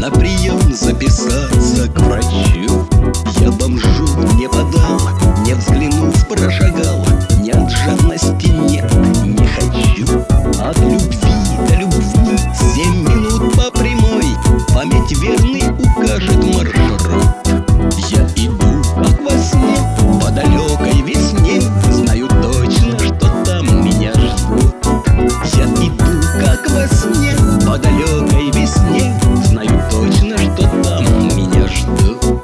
на прием записаться к врачу. Я бомжу не подал, не взглянув, прошагал. Не от жадности, нет, не хочу. От любви до любви 7 минут по прямой. Память верный укажет маршрут. Я иду, как во сне, по далекой весне. Знаю точно, что там меня ждут. Я иду, как во сне, по далекой весне. Знаю точно, что там меня ждут.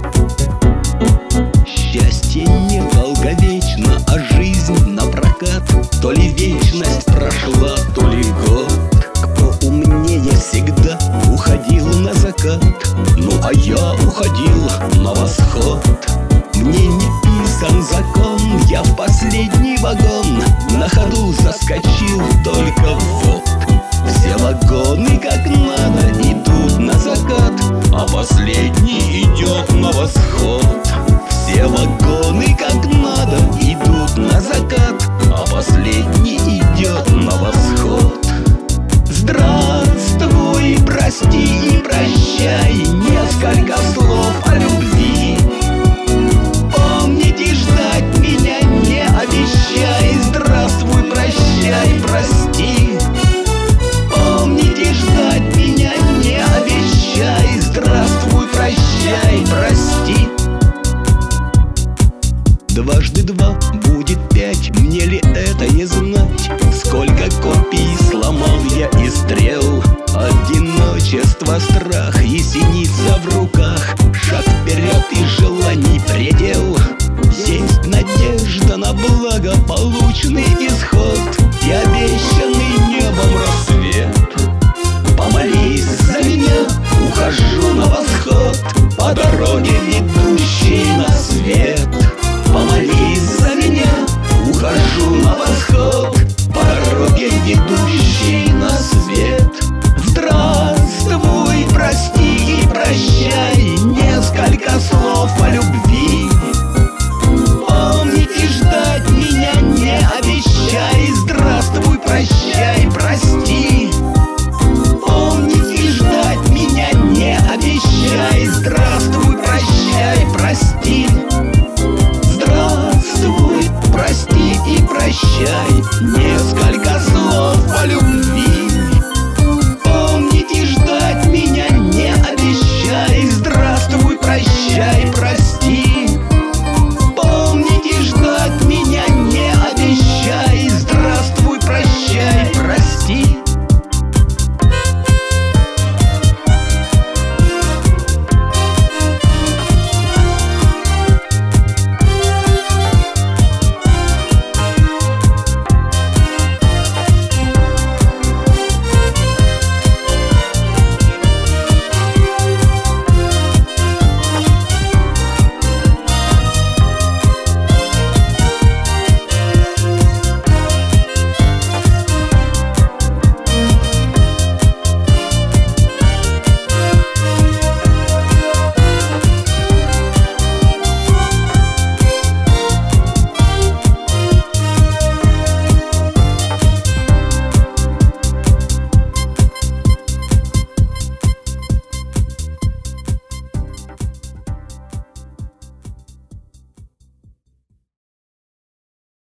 Счастье не долговечно, а жизнь напрокат. То ли вечность прошла, то ли год. Кто умнее всегда уходил на закат. Ну а я уходил на восход. Мне не писан закон, я в последний вагон на ходу заскочил, только вот. Все вагоны как надо идут на закат, а последний идет на восход. Все вагоны как надо идут на закат, а последний идет на восход. Здравствуй, прости и прощай, несколько слов о любви. Помните, ждать меня не обещай. Здравствуй, прощай, прости. Помните, ждать меня не обещай. Здравствуй, прощай, прости. Дважды два будет 5, мне ли это не знать? Сколько копий сломал я и стрел. Одиночество, страх и синица в руках.